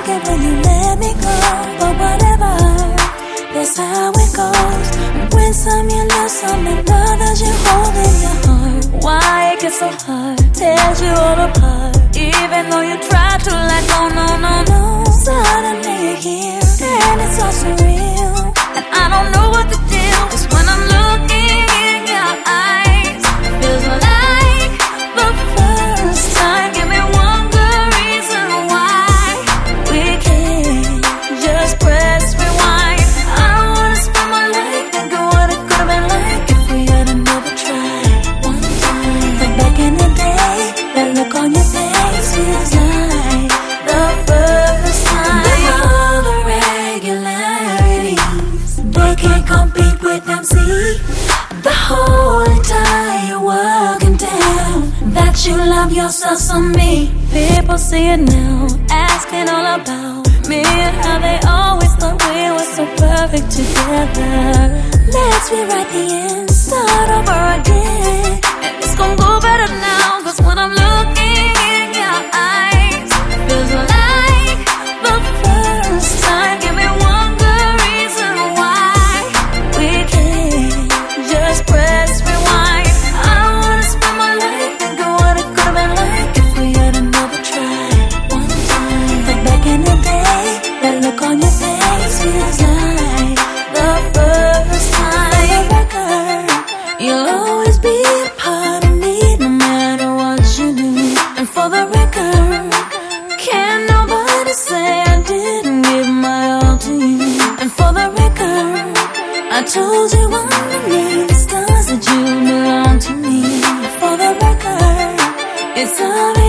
like it when you let me go. But whatever, that's how it goes. When some you love some and others you hold in your heart. Why it gets so hard, tears you all apart. Even though you try to let go, no. Suddenly you're here, and it's all surreal. And I don't know what to do, 'cause when I'm looking in your eyes, it feels like the first time. Give me one good reason why we can't just press rewind. I don't wanna spend my life thinking what it could've been like if we had another try. One time, but back in the day, that look on your face feels like the first time. They all the regularities, they can't compete with them. See, the whole entire world can tell that you love yourself some me. People see it now, asking all about me and how they always thought we were so perfect together. Let's rewrite the end, start over again, and it's gonna go better now. 'Cause when I'm looking in your eyes, it feels like the first time. Give me one good reason why we can't just press rewind. I don't wanna spend my life thinking what it could've been like if we had another try. One time, but back in the day, that look on your face feels like the first time. For the record, you'll always be a part of me, no matter what you do. And for the record, can't nobody say I didn't give my all to you. And for the record, I told you underneath the stars that you belong to me. For the record, it's all